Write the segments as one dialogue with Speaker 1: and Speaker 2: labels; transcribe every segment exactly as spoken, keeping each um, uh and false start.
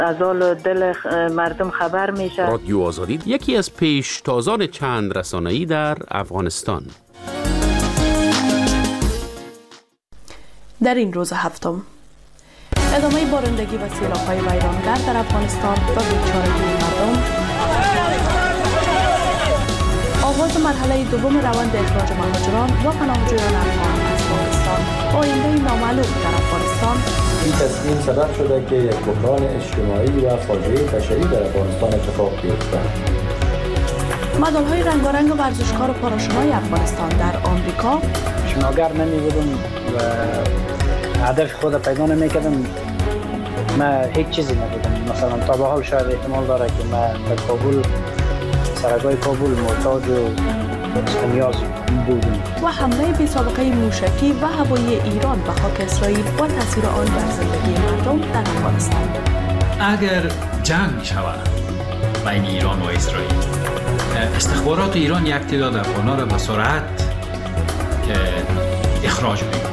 Speaker 1: از حال دل مردم خبر میشه.
Speaker 2: رادیو آزادی یکی از پیشتازان چند رسانه‌ای در افغانستان.
Speaker 3: در این روز هفتم ادامه بارندگی و سیلاب‌های ویرانگر در افغانستان و بیچارگی مردم، آغاز مرحله دوم روند اخراج مهاجران و پناهجویان افغان از پاکستان، آینده نامعلوم در افغانستان.
Speaker 4: این تصمیم سبب شده که یک بحران اجتماعی و فاجعه بشری در افغانستان اتفاق بیفته.
Speaker 3: مدال‌های رنگارنگ ورزشکار و پاراشنای افغانستان در آمریکا.
Speaker 5: شناگر نمی‌بودم و هدف خود پیدا نمی‌کردم. من هیچ چیزی نبودم. مثلا تا به حال شاید احتمال داره که من در کابل، سرگاه کابل محتاج و نیاز بودم.
Speaker 3: و حمله بی سابقه موشکی و هوایی ایران به خاک اسرائیل و تاثیر آن بر زندگی مردم در افغانستان.
Speaker 6: اگر جنگ شود بین ایران و اسرائیل، استخبارات ایران یک تعداد افغان‌ها را به سرعت که اخراج می‌کنند.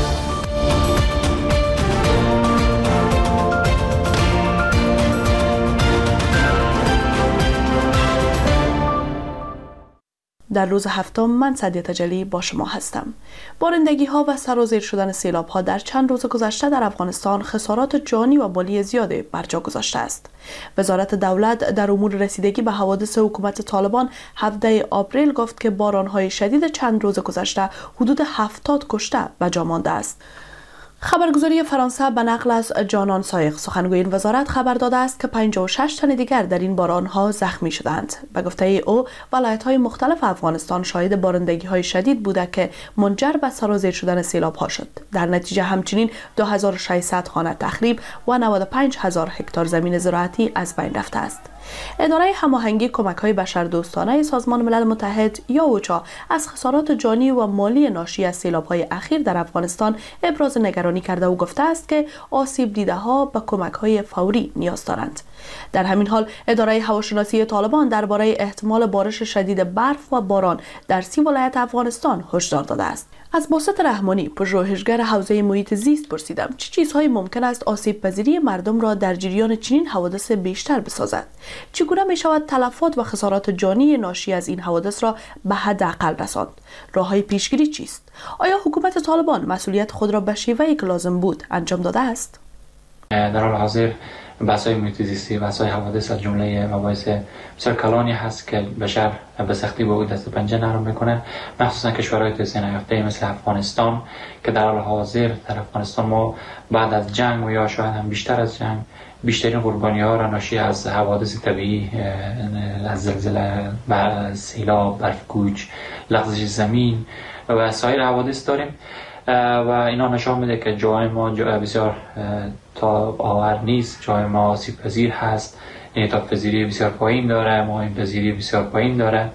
Speaker 3: در روز هفتم من سعدیه تجلی با شما هستم. بارندگی ها و سرازیر شدن سیلاب ها در چند روز گذشته در افغانستان خسارات جانی و مالی زیادی بر جا گذاشته است. وزارت دولت در امور رسیدگی به حوادث حکومت طالبان هفدهم آپریل گفت که باران های شدید چند روز گذشته حدود هفتاد کشته و جا مانده است. خبرگزاری فرانسه به نقل از جانان سایق سخنگوی این وزارت خبر داده است که پنجاه و شش تن دیگر در این باران‌ها زخمی شدند. به گفته او، ولایت‌های مختلف افغانستان شاهد بارندگی‌های شدید بوده که منجر به سرازیر شدن سیلاب‌ها شد. در نتیجه همچنین دو هزار و ششصد خانه تخریب و نود و پنج هزار هکتار زمین زراعتی از بین رفته است. اداره هماهنگی کمک‌های بشردوستانه سازمان ملل متحد یا اوچا از خسارات جانی و مالی ناشی از سیلاب‌های اخیر در افغانستان ابراز نگرانی کرده و گفته است که آسیب دیده‌ها به کمک‌های فوری نیاز دارند. در همین حال اداره هواشناسی طالبان درباره احتمال بارش شدید برف و باران در سی ولایت افغانستان هشدار داده است. از باسط رحمانی، پژوهشگر حوزه محیط زیست پرسیدم چه چیزهایی ممکن است آسیب پذیری مردم را در جریان چنین حوادث بیشتر بسازد؟ چگونه می شود تلفات و خسارات جانی ناشی از این حوادث را به حداقل رساند؟ راههای پیشگیری چیست؟ آیا حکومت طالبان مسئولیت خود را به شیوهی که لازم بود انجام داده است؟
Speaker 7: در حال حاضر بحث‌های محیط زیستی، بحث‌های حوادث از جمله مباحث بسیار کلانی هست که بشر به سختی با او دست و پنجه نرم میکنه، مخصوصا کشورهای توسعه نیافته مثل افغانستان که در حال حاضر در افغانستان ما بعد از جنگ و یا شاید هم بیشتر از جنگ بیشترین قربانی ها را ناشی از حوادث طبیعی، از زلزله، سیلاب، برف‌کوچ، لغزش زمین و سایر حوادث داریم و اینا نشان میده که جای ما بسیار تاب آور نیست، جای ما آسیب پذیر هست، انعطاف پذیری بسیار پایین داره، مهاجم پذیری بسیار پایین داره،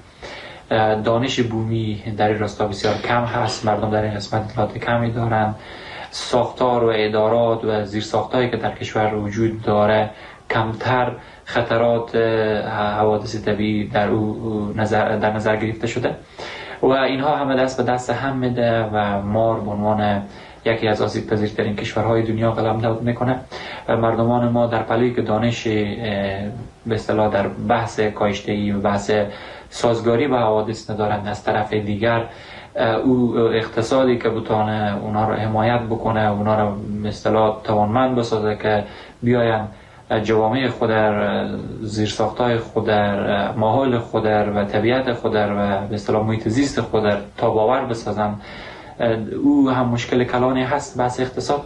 Speaker 7: دانش بومی در این راستا بسیار کم هست، مردم در این قسمت اطلاعات کمی دارن، ساختار و ادارات و زیرساختایی که در کشور وجود داره کمتر خطرات حوادث طبیعی در او نظر در نظر گرفته شده و اینها همه دست به دست هم میده و ما به عنوان یکی از آسیب پذیرترین کشورهای دنیا قلمداد میکنه و مردمان ما در پلی که دانش به اصطلاح در بحث کاشته‌ای و بحث سازگاری با حوادث ندارند، از طرف دیگر او اقتصادی که بتونه اونا رو حمایت بکنه، اونا رو به اصطلاح توانمند بسازه که بیاین جوامع خود در زیرساختای خود در ماحول خود و طبیعت خود و به اصطلاح محیط زیست خود تا باور بسازن، او هم مشکل کلانی هست. بحث اقتصاد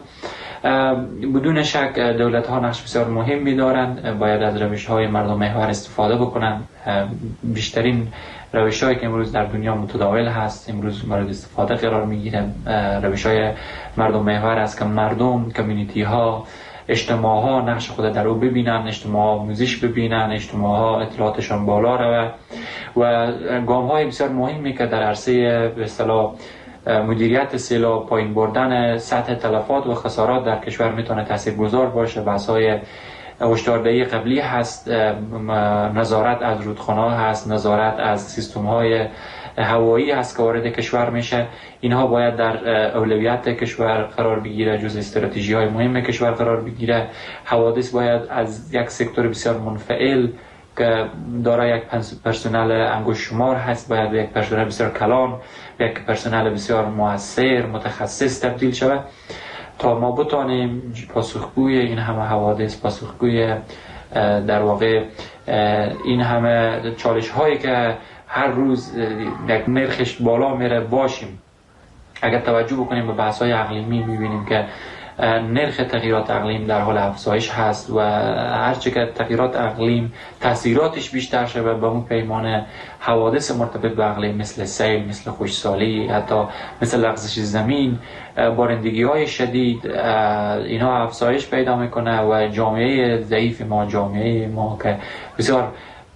Speaker 7: بدون شک دولت ها نقش بسیار مهمی دارند، باید از روش های مردم محور استفاده بکنن. بیشترین روش هایی که امروز در دنیا متداول هست امروز مورد استفاده قرار میگیره روش های مردم محور است که مردم، کمیونیتی ها، اجتماع ها نقش خود در او ببینن، اجتماع ها موزش ببینن، اجتماع ها اطلاعاتشان بالا روه و گام های بسیار مهمی که در عرصه به اصطلاح مدیریت سیلاب، پایین بردن سطح تلفات و خسارات در کشور میتونه تاثیرگذار باشه. بحث‌های هشداردهی قبلی هست، نظارت از رودخانه‌ها هست، نظارت از سیستم‌های هوایی هست که وارد کشور میشه، اینها باید در اولویت کشور قرار بگیره، جز استراتژی های مهم کشور قرار بگیره. حوادث باید از یک سکتور بسیار منفعل که دارای یک پرسنل انگشت شمار هست، باید یک پرسنل بسیار کلان، یک پرسنل بسیار مؤثر متخصص تبدیل شود تا ما بتانیم پاسخگوی این همه حوادث، پاسخگوی در واقع این همه چالش هایی که هر روز یک نرخش بالا میره باشیم. اگر توجه بکنیم به بحث های اقلیمی میبینیم که نرخ تغییرات اقلیم در حال افزایش هست و هرچه که تغییرات اقلیم تاثیراتش بیشتر شده به اون پیمان حوادث مرتبط به اقلیم مثل سیل، مثل خشکسالی، حتی مثل لغزش زمین، بارندگی های شدید، اینها افزایش پیدا میکنه و جامعه ضعیف ما، جامعه ما که بسیار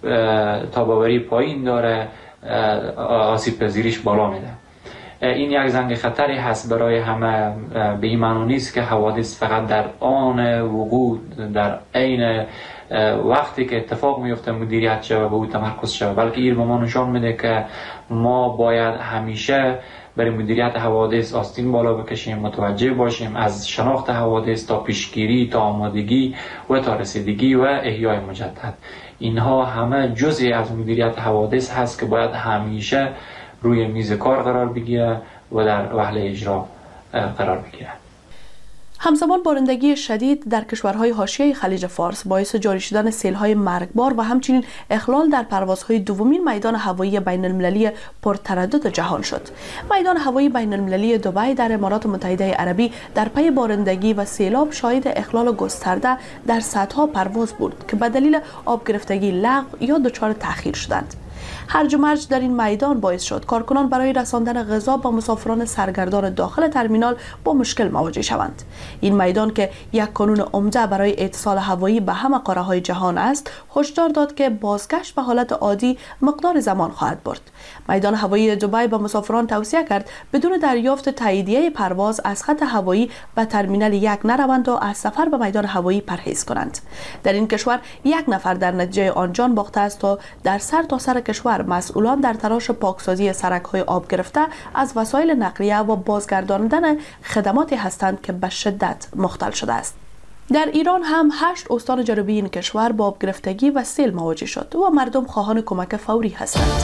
Speaker 7: تاباوری پایین داره، آسیب پذیریش بالا میده. این یک زنگ خطری هست برای همه. به این معنی نیست که حوادث فقط در آن وقوع، در عین وقتی که اتفاق میفته مدیریت شود و به او تمرکز شود، بلکه این به ما نشان میده که ما باید همیشه برای مدیریت حوادث آستین بالا بکشیم، متوجه باشیم از شناخت حوادث تا پیشگیری، تا آمادگی و تا رسیدگی و احیای مجدد. اینها همه جزئی از مدیریت حوادث هست که باید همیشه روی میز کار قرار بگیره و در وهله اجرا قرار بگیره.
Speaker 3: همزمان بارندگی شدید در کشورهای حاشیه خلیج فارس باعث جاری شدن سیل‌های مرگبار و همچنین اخلال در پروازهای دومین میدان هوایی بین المللی پرتردد جهان شد. میدان هوایی بین المللی دبی در امارات متحده عربی در پی بارندگی و سیلاب شاهد اخلال گسترده در صدها پرواز بود که به دلیل آب گرفتگی لغو یا دچار تأخیر شدند. هرج و مرج در این میدان باعث شد کارکنان برای رساندن غذا با مسافران سرگردان داخل ترمینال با مشکل مواجه شوند. این میدان که یک کانون عمده برای اتصال هوایی به همه قاره‌های جهان است، هشدار داد که بازگشت به حالت عادی مقدار زمان خواهد برد. میدان هوایی دبی به مسافران توصیه کرد بدون دریافت تاییدیه پرواز از خط هوایی به ترمینال یک نروند و از سفر به میدان هوایی پرهیز کنند. در این کشور یک نفر در نتیجه آن جان باخته است و در سر تا سر کشور مسئولان در تلاش پاکسازی سرک‌های آب گرفته از وسایل نقلیه و بازگرداندن خدماتی هستند که به شدت مختل شده است. در ایران هم هشت استان جنوبی این کشور با آب گرفتگی و سیل مواجه شد و مردم خواهان کمک فوری هستند.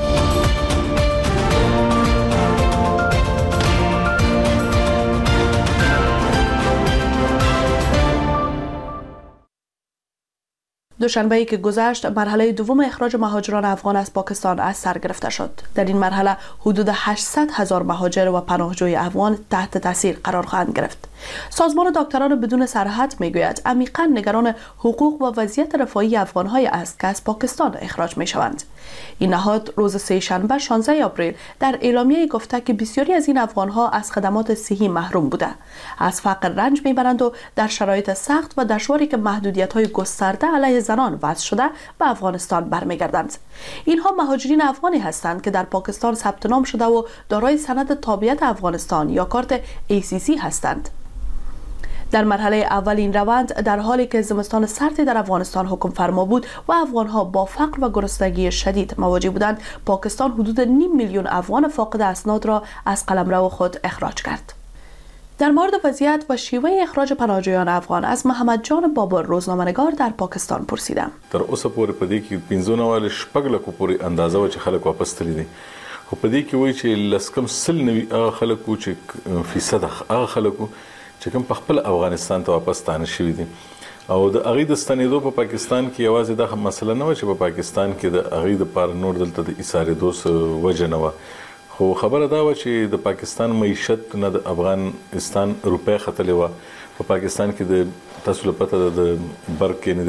Speaker 3: دوشنبه‌ای که گذشت مرحله دوم اخراج مهاجران افغان از پاکستان از سر گرفته شد. در این مرحله حدود هشتصد هزار مهاجر و پناهجوی افغان تحت تاثیر قرار خواهند گرفت. سازمان دکتران بدون سرحد میگوید عمیقاً نگران حقوق و وضعیت رفاهی افغان‌های است که از پاکستان اخراج می‌شوند. این نهاد روز سه‌شنبه شانزده آپریل در اعلامیه گفته که بسیاری از این افغان‌ها از خدمات صحی محروم بوده، از فقر رنج می‌برند و در شرایط سخت و دشواری که محدودیت‌های گسترده علیه زنان وضع شده به افغانستان برمیگردند. اینها مهاجرین افغانی هستند که در پاکستان ثبت نام شده و دارای سند تابعیت افغانستان یا کارت ای سی سی هستند. در مرحله اول این روند در حالی که زمستان سردی در افغانستان حکم فرما بود و افغانها با فقر و گرسنگی شدید مواجه بودند، پاکستان حدود نیم میلیون افغان فاقد اسناد را از قلمرو خود اخراج کرد. در مورد وضعیت و شیوه اخراج پناهجویان افغان از محمد جان بابر روزنامه‌نگار در پاکستان پرسیدم.
Speaker 8: تر اوسه پورې په دې کې پنځونه والے شپږ لکو پورې اندازه و چې خلک واپس تللی دي. خو په دې کې وایي چې لسکم سل نوي هغه خلکو چې فیصد هغه خلکو چې کوم په خپل افغانستان ته واپس ستانه شوي دي او د هغې د ستنېدو په پاکستان کې یوازې دا مسله نه وه چې په پاکستان کې د هغې دپاره نور دلته د ایسارېدو څه وجه نه وه، خو خبره دا وه چې د پاکستان معیشت نه د افغانستان روپۍ ختلې وه. په پاکستان کې د تاسو له پته ده د برق یعنې د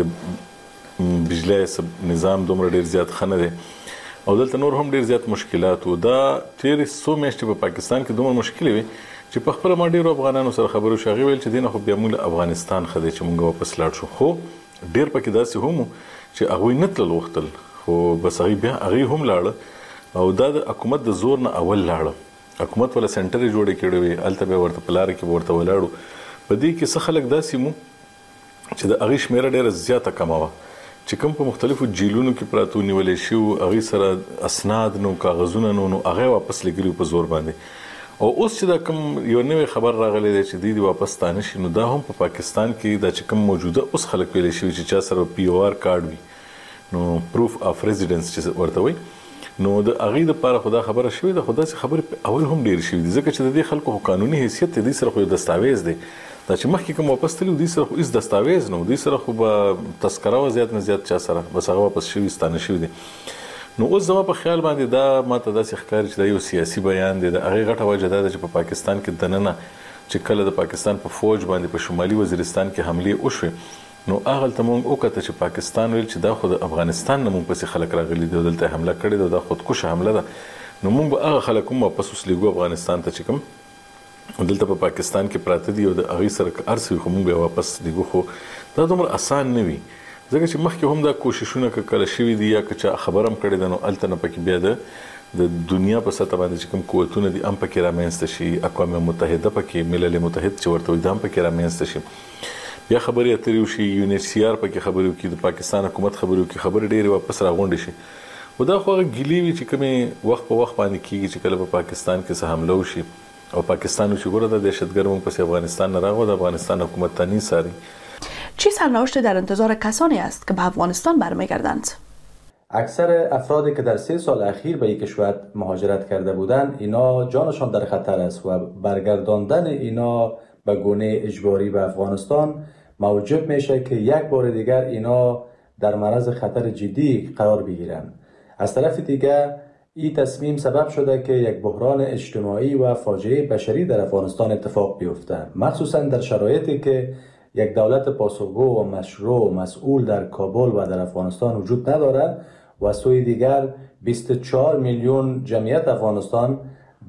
Speaker 8: بجلی نظام دومره ډېر زیات ښه نه دی او دلته نور هم ډېر زیات مشکلات وو. دا تېرې څو میاشتې په پاکستان کې دومره مشکلې وې چې په خپله ما ډېرو افغانانو سره خبرو شو، هغې ویل چې دې نه خو بیا موږ له افغانستان ښه دی چې موږ واپس لاړ شو. خو ډېر پکې داسې هم وو چې هغوی نه تلل غوښتل، خو بس هغوی بیا هغوی هم لاړه او دا د حکومت د زور نه اول لاړه. حکومت ولا سنټر یې جوړې کړې وې، هلته بیا ورته په لاره کې به ورته ولاړو. په دې کې څه خلک داسې مو چې د هغې شمېره ډېره زیاته کمه وه چې کوم په مختلفو جیلونو کې پراته نیولې شي او هغه سره اسناد نو کاغذونه نو نو هغه واپس لګري په زور باندې او اوس چې دا کوم یو نوې خبر راغلی دی چې دوی واپس ستانه شي نو دا هم په پاکستان کې دا چې کوم موجوده اوس خلک ویلې شي چې چا سره پی او آر کارت وي نو پروف اف ریزیډنس چې ورته وي نو د هغه د لپاره خدا خبره شوې ده خدا سي خبره اول هم ډیر شوې دي ځکه چې د دې خلکو قانوني حیثیت دي سره خو دستاویز دی دا چې مخکې کوم واپس تلو دي سره خو هیڅ دستاویز نه دي سره خو به تذکره و زیات نه زیات چا سره بس هغه واپس شوې ستانه شوې دي نو اوس زما په خیال باندې دا ماته داسې ښکاري چې دا یو سیاسي بیان دی د هغه غټه وجه ده چې په پاکستان کې دننه چې کله د پاکستان په فوج باندې په شمالي وزیرستان کې حمله وشوه نو هغه ته مونږ وکړه چې پاکستان ویل چې دا خو د افغانستان نه مونږ پسې خلک راغلي دي دلته حمله کړې ده دا خودکشه حمله ده نو مونږ به هغه خلک هم واپس وسلېږو افغانستان ته چې کوم دلته په پاکستان کې پراته دي او د هغې سره ارسوي خو مونږ به واپس لېږو خو دا دومره اسان نه وي ځکه چې مخکې هم دا کوششونه که کله شوي دي یا که چا خبر هم کړې ده نو هلته نه پکې بیا د د دنیا په سطح باندې چې کوم قوتونه دي هم پکې رامنځته شي اقوام متحده پکې ملل متحد چې ورته وایي دا هم پکې رامنځته شي بیا خبرې اترې وشي یو ان ایچ سی آر پکې خبرې وکړي د پاکستان حکومت خبرې وکړي خبرې ډېرې واپس راغونډې شي خو دا خو هغه ګیلې وي چې کومې وخت په وخت باندې کېږي چې کله په پاکستان کې څه حمله وشي او پاکستان چې ګوره د دهشتګرد موږ پسې افغانستان نه راغو د افغانستان حکومت ته نیساری
Speaker 3: چه سرنوشت در انتظار کسانی است که به افغانستان برمیگردند؟
Speaker 4: اکثر افرادی که در سه سال اخیر به یک کشور مهاجرت کرده بودند اینا جانشان در خطر است و برگرداندن اینا به گونه اجباری به افغانستان موجب میشه که یک بار دیگر اینا در معرض خطر جدی قرار بگیرند. از طرف دیگر این تصمیم سبب شده که یک بحران اجتماعی و فاجعه بشری در افغانستان اتفاق بیفته، مخصوصا در شرایطی که یک دولت پاسخگو و مشروع و مسئول در کابل و در افغانستان وجود ندارد و سوی دیگر بیست و چهار میلیون جمعیت افغانستان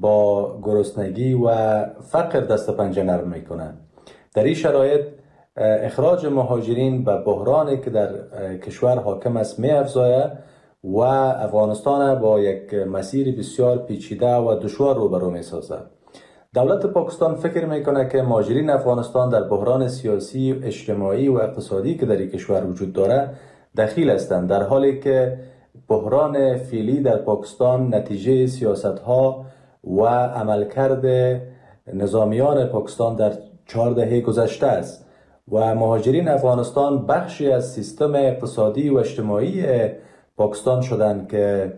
Speaker 4: با گرسنگی و فقر دست پنجه نرم میکنند. در این شرایط اخراج مهاجرین به بحرانی که در کشور حاکم است می افزاید و افغانستان با یک مسیر بسیار پیچیده و دشوار روبرو می سازد. دولت پاکستان فکر میکنه که مهاجرین افغانستان در بحران سیاسی، اجتماعی و اقتصادی که در این کشور وجود داره دخیل هستند، در حالی که بحران فعلی در پاکستان نتیجه سیاست‌ها و عملکرد نظامیان پاکستان در چهار دهه گذشته است و مهاجرین افغانستان بخشی از سیستم اقتصادی و اجتماعی پاکستان شدند که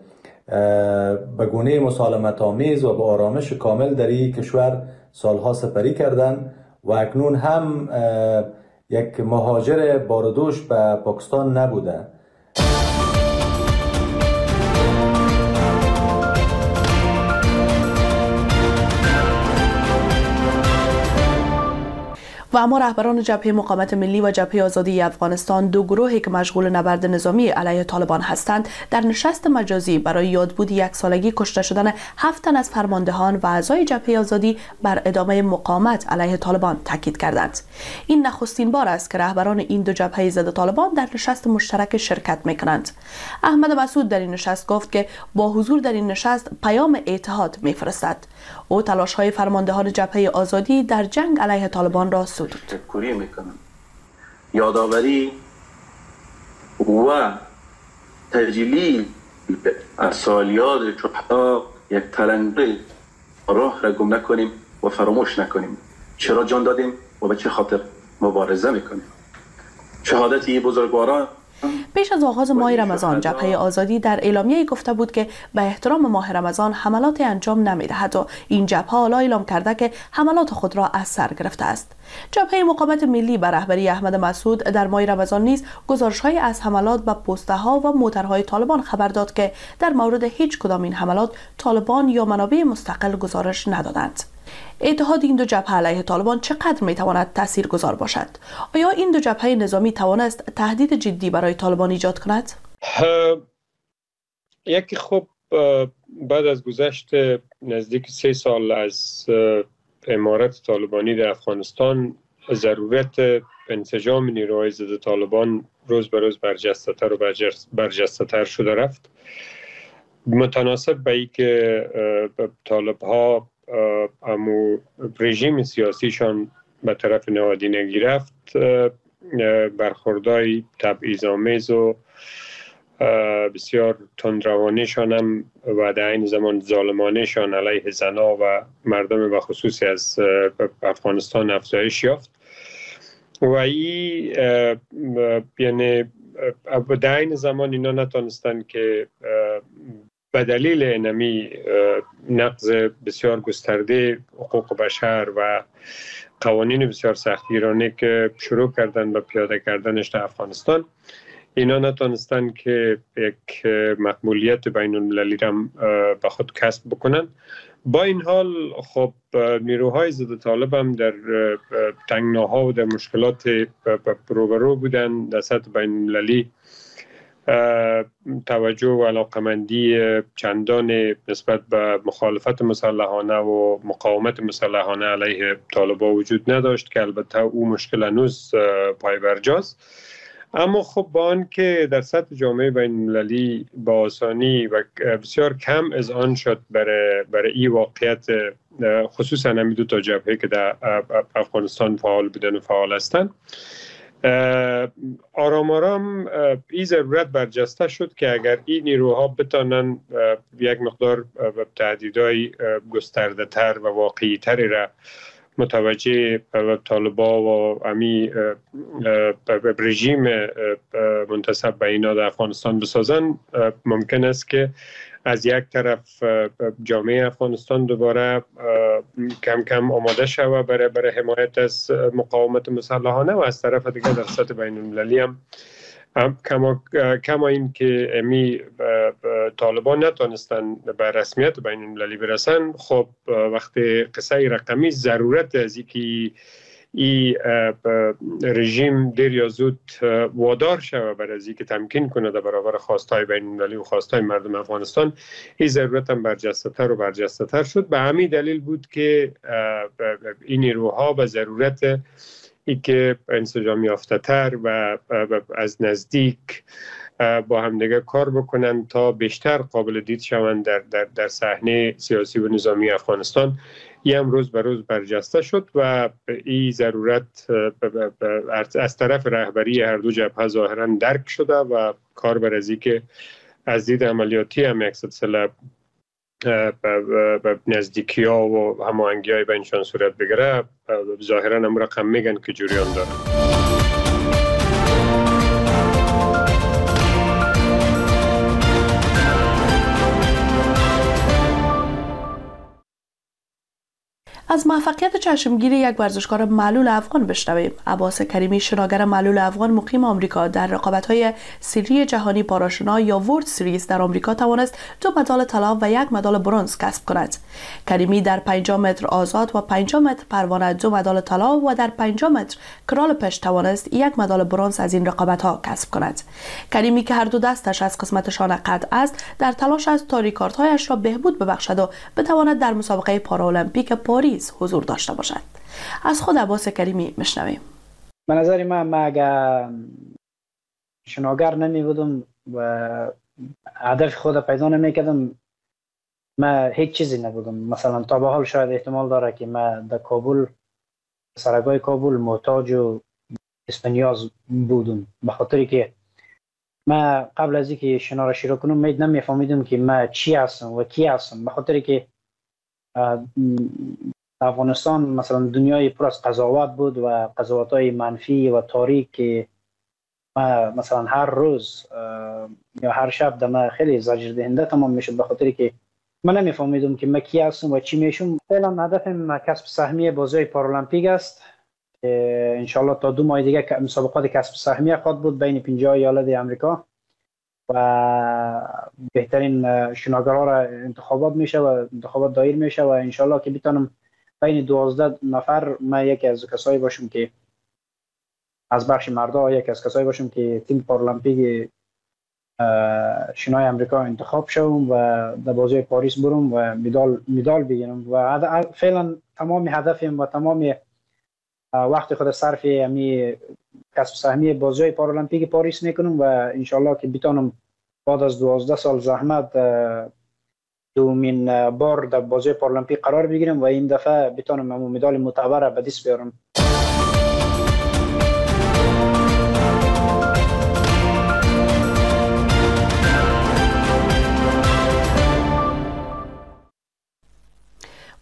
Speaker 4: به گونه مسالمت آمیز و به آرامش کامل در این کشور سالها سپری کردند و اکنون هم یک مهاجر باردوش به پاکستان نبوده.
Speaker 3: و اما رهبران جبهه مقاومت ملی و جبهه آزادی افغانستان، دو گروهی که مشغول نبرد نظامی علیه طالبان هستند، در نشست مجازی برای یادبود یک سالگی کشته شدن هفت تن از فرماندهان و اعضای جبهه آزادی بر ادامه مقاومت علیه طالبان تاکید کردند. این نخستین بار است که رهبران این دو جبهه ضد طالبان در نشست مشترک شرکت می‌کنند. احمد مسعود در این نشست گفت که با حضور در این نشست پیام اتحاد می‌فرستد. او تلاش‌های فرماندهان جبهه آزادی در جنگ علیه طالبان را
Speaker 9: تشکری میکنم. یادآوری و تجلیل از سالیات شهدا یک تلنگری راه را گم نکنیم و فراموش نکنیم. چرا جان دادیم و به چه خاطر مبارزه میکنیم. شهادت این بزرگواران.
Speaker 3: پیش از آغاز ماه رمضان جبهه آزادی در اعلامیه گفته بود که به احترام ماه رمضان حملات انجام نمی‌دهد و این جبهه حالا اعلام کرده که حملات خود را از سر گرفته است. جبهه مقاومت ملی به رهبری احمد مسعود در ماه رمضان نیز گزارش‌های از حملات به پست‌ها و موترهای طالبان خبر داد که در مورد هیچ کدام این حملات طالبان یا منابع مستقل گزارش ندادند. اتحاد این دو جبهه علیه طالبان چقدر میتواند تاثیرگذار باشد؟ آیا این دو جبهه نظامی توانست تهدید جدی برای طالبان ایجاد کند؟
Speaker 10: یکی خب بعد از گذشت نزدیک سه سال از امارت طالبانی در افغانستان، ضرورت انسجام نیروهای ضد طالبان روز به روز برجسته‌تر و برجسته‌تر شده رفت. متناسب با اینکه طالب‌ها امو رژیم سیاسیشان به طرف نهادینگی رفت، برخوردهای تبعیض‌آمیز و بسیار تندروانیشان هم و در این زمان ظالمانهشان علیه زنها و مردم و خصوصی از افغانستان افزایش یافت و این یعنی در این زمان اینا نتونستن که به دلیل اینمی نقض بسیار گسترده حقوق بشر و قوانین بسیار سختگیرانه که شروع کردن به پیاده کردنش در افغانستان، اینا نتونستن که یک مقبولیت بین المللی را به خود کسب بکنن. با این حال خب نیروهای ضد طالب هم در تنگناها و در مشکلات روبرو بودن. در سطح بین المللی توجه و علاقمندی چندان نسبت به مخالفت مسلحانه و مقاومت مسلحانه علیه طالبان وجود نداشت که البته او مشکل هنوز پای برجاست. اما خب با آن که در سطح جامعه بین المللی با آسانی و بسیار کم از آن شد برای برای این واقعیت، خصوصا همین دو تا جبهه که در افغانستان فعال بودن و فعال هستند، آرام آرام این ضرورت برجسته شد که اگر این نیروها بتانن یک مقدار تهدیدهای گسترده تر و واقعی تری را متوجه طالبان و امی رژیم منتسب به اینا در افغانستان بسازن، ممکن است که از یک طرف جامعه افغانستان دوباره کم کم آماده شود برای برای حمایت از مقاومت مسلحانه و از طرف دیگه در سطح بین المللی هم کما کما این که امی طالبان نتونستن به رسمیت بین المللی برسن. خب وقتی قصه رقمی ضرورت از اینکه این رژیم دیر یا زود وادار شود برای از اینکه تمکین کنه در برابر خواستهای بین المللی و خواستهای مردم افغانستان، این ضرورت هم برجسته تر و برجسته تر شد. به همین دلیل بود که این نیروها به ضرورت ای که انسجام یافته تر و از نزدیک با همدیگه کار بکنن تا بیشتر قابل دید شوند در, در, در صحنه سیاسی و نظامی افغانستان. این هم روز به روز برجسته شد و این ضرورت از طرف رهبری هر دو جبهه ظاهرا درک شده و کار بر از که از دید عملیاتی هم یک سلسله به نزدیکی ها و هماهنگی های بینشان صورت بگیره، ظاهرا هم رقم میگن که جریان داره.
Speaker 3: از موفقیت چشمگیری یک ورزشکار معلول افغان بشنویم. عباس کریمی، شناگر معلول افغان مقیم آمریکا، در رقابت‌های سری جهانی پاراشنا یا ورلد سریز در آمریکا توانست دو مدال طلا و یک مدال برنز کسب کند. کریمی در پنجاه متر آزاد و پنجاه متر پروانه دو مدال طلا و در پنجاه متر کرال پشت توانست یک مدال برنز از این رقابت‌ها کسب کند. کریمی که هر دو دستش از قسمت شانه قطع است، در تلاش است تا ریکاردهایش را بهبود ببخشد و بتواند در مسابقه پارالمپیک پاریس حضور داشته باشد. از خود عباس کریمی میشنویم.
Speaker 5: به نظر من ما اگر شناگر نمی بودم و هدف خود پیدا نمی کردم، ما هیچ چیزی نبودم. مثلا تا به حال شاید احتمال داره که ما در کابل، سرگاه کابل محتاج و اسپانیاز بودم، به خاطری که ما قبل از اینکه شنا را شروع کنم می نمیفهمیدم که ما چی هستم و کی هستم، به خاطری که افغانستان مثلا دنیای پر از قضاوت بود و قضاوت‌های منفی و تاریک که ما مثلا هر روز یا هر شب دم خیلی زجر دهنده تمام میشد، به خاطر که من نمیفهمیدم که من کی هستم و چی میشم. فعلا هدفم کسب سهمیه بازی پارالمپیک است. ان شاء الله تا دو ماه دیگه مسابقات کسب سهمیه خواهد بود بین پنجاه ایالت آمریکا و بهترین شناگرها را انتخابات میشه و انتخابات دایر میشه و ان شاء الله که بتونم بین دوازده نفر من یکی از کسایی باشم که از بخش مردا یکی از کسایی باشم که تیم پارالمپیک شنای آمریکا انتخاب شوم و در بازی پاریس برم و مدال مدال بگیرم. و فعلا تمام هدفم و تمام وقت خود صرف امی کسب سهمیه بازی پارالمپیک پاریس میکنم و ان شاء الله که بتونم بعد از دوازده سال زحمت دومین بار در بازی پارالمپیک قرار بگیرم و این دفعه بتونم مدال معتبر به دست بیارم.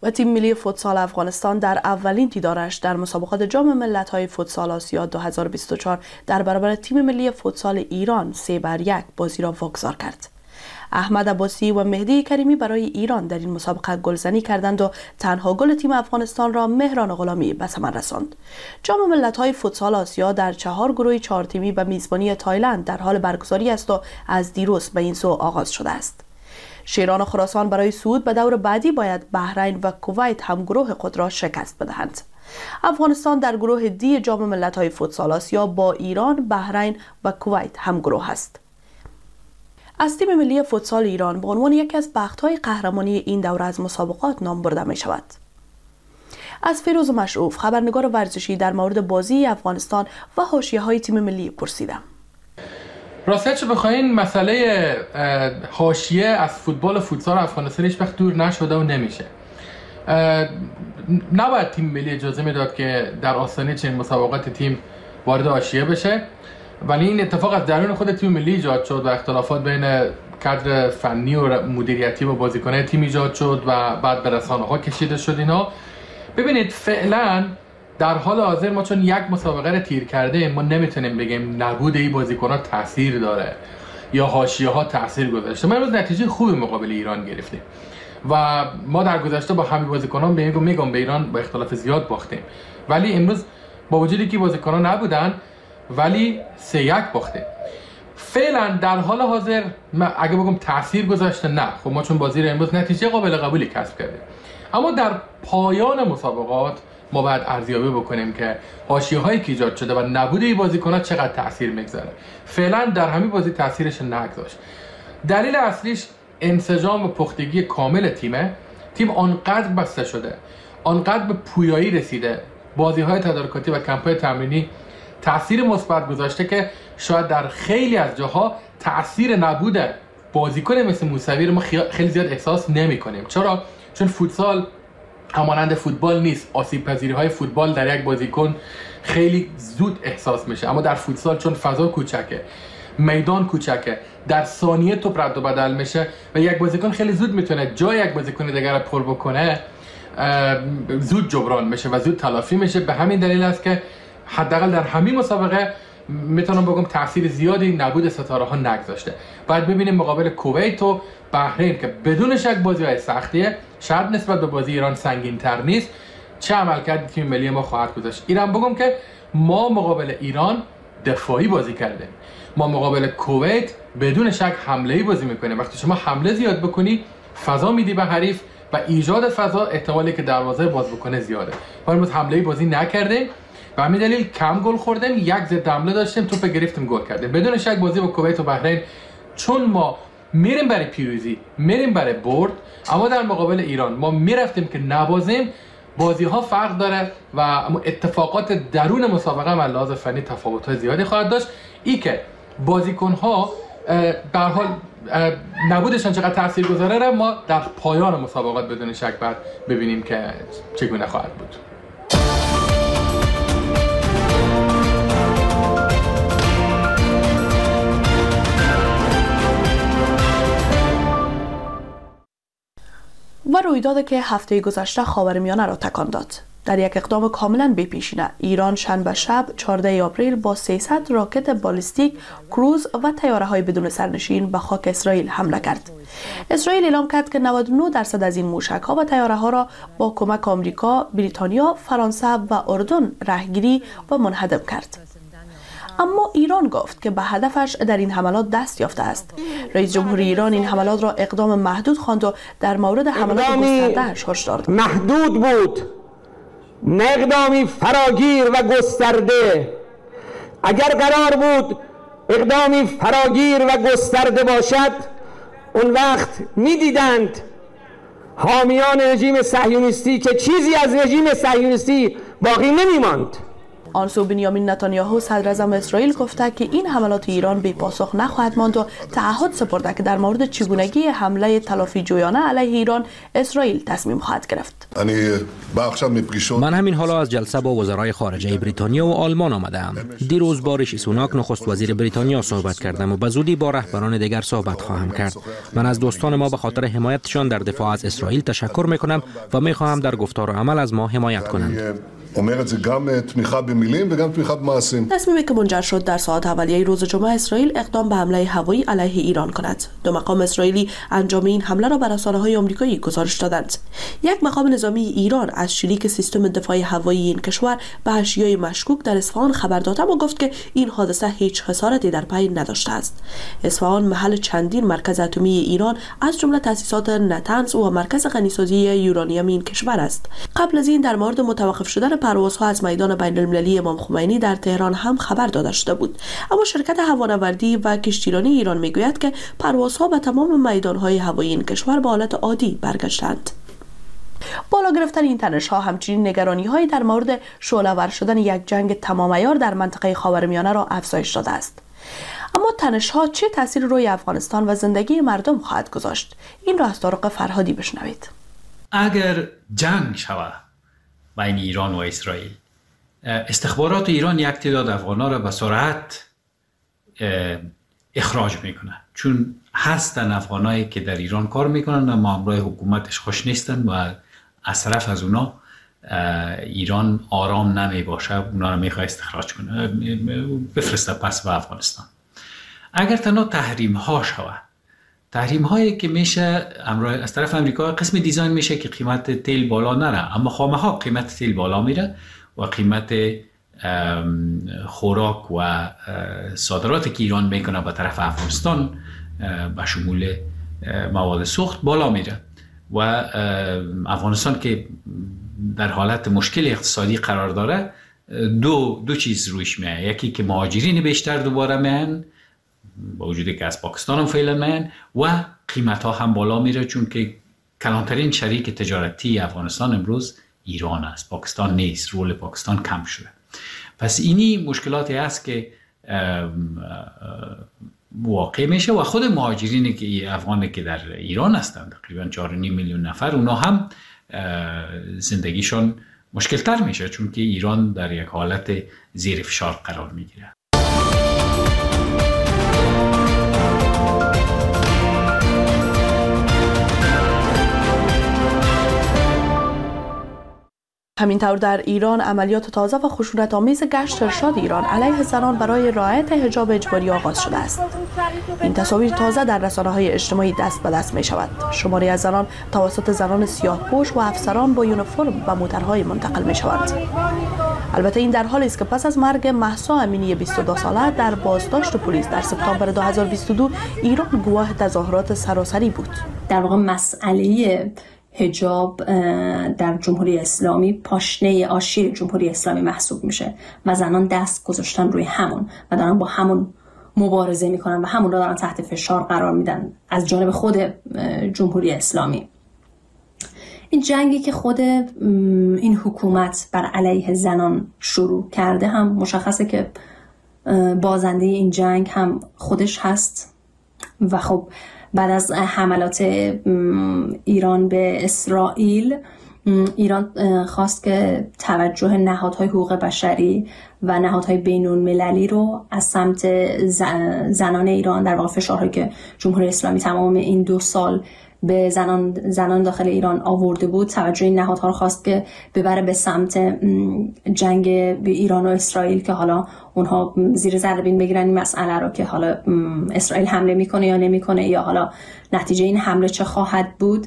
Speaker 3: و تیم ملی فوتسال افغانستان در اولین دیدارش در مسابقات جام ملت‌های فوتسال آسیا دو هزار و بیست و چهار در برابر تیم ملی فوتسال ایران سه بر یک بازی را واگذار کرد. احمد عباسی و مهدی کریمی برای ایران در این مسابقه گلزنی کردند و تنها گل تیم افغانستان را مهران غلامی به ثمر رساند. جام ملت‌های فوتسال آسیا در چهار گروه چهار تیمی به میزبانی تایلند در حال برگزاری است و از دیروز به این سو آغاز شده است. شیران خراسان برای صعود به دور بعدی باید بحرین و کویت هم گروه خود را شکست بدهند. افغانستان در گروه دی جام ملت‌های فوتسال آسیا با ایران، بحرین و کویت هم گروه است. از تیم ملی فوتسال ایران به عنوان یکی از بخت‌های قهرمانی این دوره از مسابقات نام برده می شود. از فیروز مشعوف، خبرنگار ورزشی، در مورد بازی افغانستان و حاشیه‌های تیم ملی پرسیدم.
Speaker 11: راستش بخواین مسئله حاشیه از فوتبال فوتسال افغانستان هیچ وقت دور نشده و نمیشه. نباید تیم ملی اجازه میداد که در آستانه چنین مسابقات تیم وارد حاشیه بشه، ولی این اتفاق از درون خود تیم ملی ایجاد شد و اختلافات بین کادر فنی و مدیریتی و بازیکنان تیم ایجاد شد و بعد به رسانه‌ها کشیده شد. اینا ببینید فعلا در حال حاضر ما چون یک مسابقه رو تیر کرده ما نمیتونیم بگیم نبود این بازیکن‌ها تاثیر داره یا حاشیه‌ها تاثیر گذاشته. ما امروز نتیجه خوبی مقابل ایران گرفتیم و ما در گذشته با همین بازیکنان میگم میگم به ایران با اختلاف زیاد باختیم، ولی امروز با وجودی که بازیکنان نبودن ولی سه یک باختیم. فعلا در حال حاضر اگه بگم تاثیر گذاشته نه، خب ما چون بازی رو امروز نتیجه قابل قبولی کسب کردیم، اما در پایان مسابقات ما باید ارزیابی بکنیم که حاشیه‌هایی که ایجاد شده و نبود این بازیکن‌ها چقدر تاثیر میگذاره. فعلا در همین بازی تاثیرش نگذاشت. دلیل اصلیش انسجام و پختگی کامل تیمه. تیم آنقدر بسته شده، آنقدر به پویایی رسیده، بازی‌های تدارکاتی و کمپ‌های تمرینی تاثیر مثبت گذاشته که شاید در خیلی از جاها تاثیر نبود بازیکن مثل موسوی رو ما خیلی زیاد احساس نمی‌کنیم. چرا؟ چون فوتسال همانند فوتبال نیست. آسیب پذیری‌های فوتبال در یک بازیکن خیلی زود احساس میشه، اما در فوتسال چون فضا کوچکه، میدان کوچکه، در ثانیه توپ رد و بدل میشه و یک بازیکن خیلی زود میتونه جای یک بازیکن دیگر رو پر بکنه، زود جبران میشه و زود تلافی میشه. به همین دلیل است که حداقل در همین مسابقه میتونم بگم تاثیر زیادی نبود ستاره ها نگذاشته. باید ببینیم مقابل کویت و بحرین که بدون شک بازی‌های سختیه، شاید نسبت به بازی ایران سنگین‌تر نیست، چه عملکرد تیم ملی ما خواهد گذاشت. ایران بگم که ما مقابل ایران دفاعی بازی کردیم، ما مقابل کویت بدون شک حمله‌ای بازی میکنیم. وقتی شما حمله زیاد بکنی فضا میدی به حریف و ایجاد فضا احتمالی که دروازه باز بکنه زیاده. ما امروز حمله‌ای بازی نکردیم و همین دلیل کم گل خوردیم، یک ضد حمله داشتیم، توپ گرفتیم گل کردیم. بدون شک بازی با کویت و بحرین چون ما میریم برای پیروزی، میریم برای برد، اما در مقابل ایران ما میرفتیم که نبازیم، بازی ها فرق داره و اتفاقات درون مسابقه هم لحاظ فنی تفاوت‌های زیادی خواهد داشت. ای که بازیکن ها در حال نبودشان چقدر تاثیر گذاره ما در پایان مسابقات بدون شک بعد ببینیم که چگونه خواهد بود.
Speaker 3: و رویدادی که هفته گذشته خاورمیانه را تکان داد. در یک اقدام کاملا بی‌پیشینه، ایران شنبه شب چهاردهم آپریل با سیصد راکت بالستیک، کروز و تیاره‌های بدون سرنشین به خاک اسرائیل حمله کرد. اسرائیل اعلام کرد که نود و نه درصد از این موشک‌ها و تیاره‌ها را با کمک آمریکا، بریتانیا، فرانسه و اردن راهگیری و منهدم کرد. اما ایران گفت که به هدفش در این حملات دست یافته است. رئیس جمهور ایران این حملات را اقدام محدود خواند و در مورد حملات گسترده‌اش هشدار داد.
Speaker 12: محدود بود، نه اقدامی فراگیر و گسترده. اگر قرار بود اقدامی فراگیر و گسترده باشد، اون وقت می‌دیدند حامیان رژیم صهیونیستی که چیزی از رژیم صهیونیستی باقی نمی‌ماند.
Speaker 3: آن سو بنیامین نتانیاهو صدر اعظم اسرائیل گفته که این حملات ایران بی پاسخ نخواهد ماند و تعهد سپرده که در مورد چگونگی حمله تلافی جویانه علیه ایران اسرائیل تصمیم خواهد گرفت.
Speaker 13: من همین حالا از جلسه با وزرای خارجه بریتانیا و آلمان آمدم. دیروز با ریشی سوناک نخست وزیر بریتانیا صحبت کردم و به زودی با رهبران دیگر صحبت خواهم کرد. من از دوستان ما به خاطر حمایتشان در دفاع از اسرائیل تشکر میکنم و میخواهم در گفتار و عمل از ما حمایت کنند.
Speaker 3: تصمیمی که منجر شد در ساعات اولیه روز جمعه اسرائیل اقدام به حمله هوایی علیه ایران کند. دو مقام اسرائیلی انجام این حمله را بر رسانه‌های آمریکایی گزارش دادند. یک مقام نظامی ایران از شلیک سیستم دفاعی هوایی این کشور به اشیای مشکوک در اصفهان خبر داد و گفت که این حادثه هیچ خسارتی در پی نداشته است. اصفهان محل چندین مرکز اتمی ایران از جمله تأسیسات نتنز و مرکز غنیسازی یورانیم این کشور است. قبل از این در مورد متوقف شدن پروازها از میدان بین‌المللی امام خمینی در تهران هم خبر داده شده بود، اما شرکت هوانوردی و کشتیرانی ایران میگوید که پروازها به تمام میدان‌های هوایی این کشور به حالت عادی برگشتند. بالا گرفتن این تنش‌ها همچنین نگرانی‌هایی در مورد شعله‌ور شدن یک جنگ تمام‌عیار در منطقه خاورمیانه را افزایش داده است. اما تنش‌ها چه تأثیری روی افغانستان و زندگی مردم خواهد گذاشت؟ این را از طارق فرهادی بشنوید.
Speaker 6: اگر جنگ شود بین ایران و اسرائیل، استخبارات ایران یک تعداد افغان‌ها را به سرعت اخراج میکنه، چون هستن افغانایی که در ایران کار میکنن و مامورای حکومتش خوش نیستن و از طرف از اونا ایران آرام نمی باشه، اونا را میخواد استخراج کنه، بفرسته پس به افغانستان. اگر تنها تحریم ها شود، تحریم هایی که میشه از طرف امریکا قسم دیزاین میشه که قیمت تیل بالا نره، اما خامه ها قیمت تیل بالا میره و قیمت خوراک و صادراتی که ایران میکنه به طرف افغانستان به شمول مواد سوخت بالا میره و افغانستان که در حالت مشکل اقتصادی قرار داره، دو دو چیز روش میاد. یکی که مهاجرین بیشتر دوباره میان با وجودی که از پاکستان هم فعلا میان و قیمت ها هم بالا میره، چون که کلانترین شریک تجارتی افغانستان امروز ایران است، پاکستان نیست، رول پاکستان کم شده. پس اینی مشکلاتی است که واقع میشه و خود مهاجرینی که افغانی که در ایران هستند تقریبا چهار و نیم میلیون نفر، اونا هم زندگیشون مشکل تر میشه، چون که ایران در یک حالت زیر فشار قرار میگیره.
Speaker 3: همینطور در ایران عملیات تازه و خشونت‌آمیز گشت ارشاد ایران علیه زنان برای رعایت حجاب اجباری آغاز شده است. این تصاویر تازه در رسانه‌های اجتماعی دست به دست می‌شود. شماری از زنان توسط زنان سیاه‌پوش و افسران با یونیفرم به موترهای منتقل می‌شوند. البته این در حالی است که پس از مرگ مهسا امینی بیست و دو ساله در بازداشت پلیس در سپتامبر دو هزار و بیست و دو ایران گواه تظاهرات سراسری بود.
Speaker 14: در واقع مسئله حجاب در جمهوری اسلامی پاشنه آشیل جمهوری اسلامی محسوب میشه و زنان دست گذاشتن روی همون و دارن با همون مبارزه میکنن و همون رو دارن تحت فشار قرار میدن از جانب خود جمهوری اسلامی. این جنگی که خود این حکومت بر علیه زنان شروع کرده هم مشخصه که بازنده این جنگ هم خودش هست و خب بعد از حملات ایران به اسرائیل، ایران خواست که توجه نهادهای حقوق بشری و نهادهای بین‌المللی رو از سمت زنان ایران، در واقع فشارهایی که جمهوری اسلامی تمام این دو سال به زنان زنان داخل ایران آورده بود، توجه این نهادها رو خواست که ببره به سمت جنگ ایران و اسرائیل که حالا اونها زیر ذره بین بگیرن این مسئله رو که حالا اسرائیل حمله میکنه یا نمیکنه یا حالا نتیجه این حمله چه خواهد بود.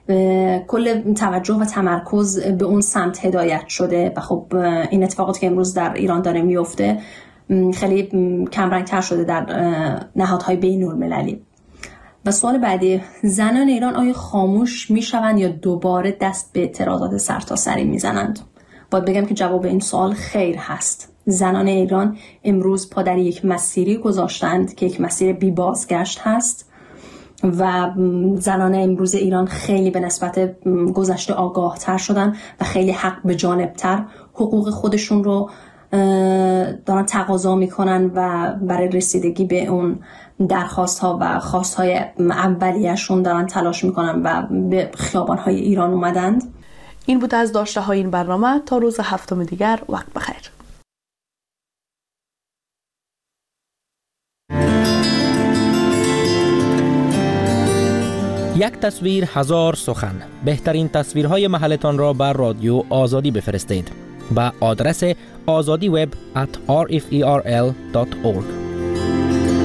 Speaker 14: کل توجه و تمرکز به اون سمت هدایت شده و خب این اتفاقاتی که امروز در ایران داره میفته خیلی کمرنگ‌تر شده در نهادهای بین‌المللی. و سوال بعدی، زنان ایران آیا خاموش میشوند یا دوباره دست به اعتراضات سرتاسری میزنند؟ باید بگم که جواب این سوال خیر هست. زنان ایران امروز پا در یک مسیری گذاشتند که یک مسیر بی بازگشت هست و زنان امروز ایران خیلی به نسبت گذشته آگاه تر شدن و خیلی حق به جانب تر حقوق خودشون رو دارن تقاضا میکنن و برای رسیدگی به اون درخواست ها و خواست های اولیه‌شون دارن تلاش میکنن و به خیابان های ایران اومدند.
Speaker 3: این بود از داشته های این برنامه. تا روز هفتم دیگر وقت بخیر.
Speaker 13: یک تصویر هزار سخن. بهترین تصویرهای محلتان را بر رادیو آزادی بفرستید. با آدرس آزادی وب ات آر اف ای آر ال دات اورگ.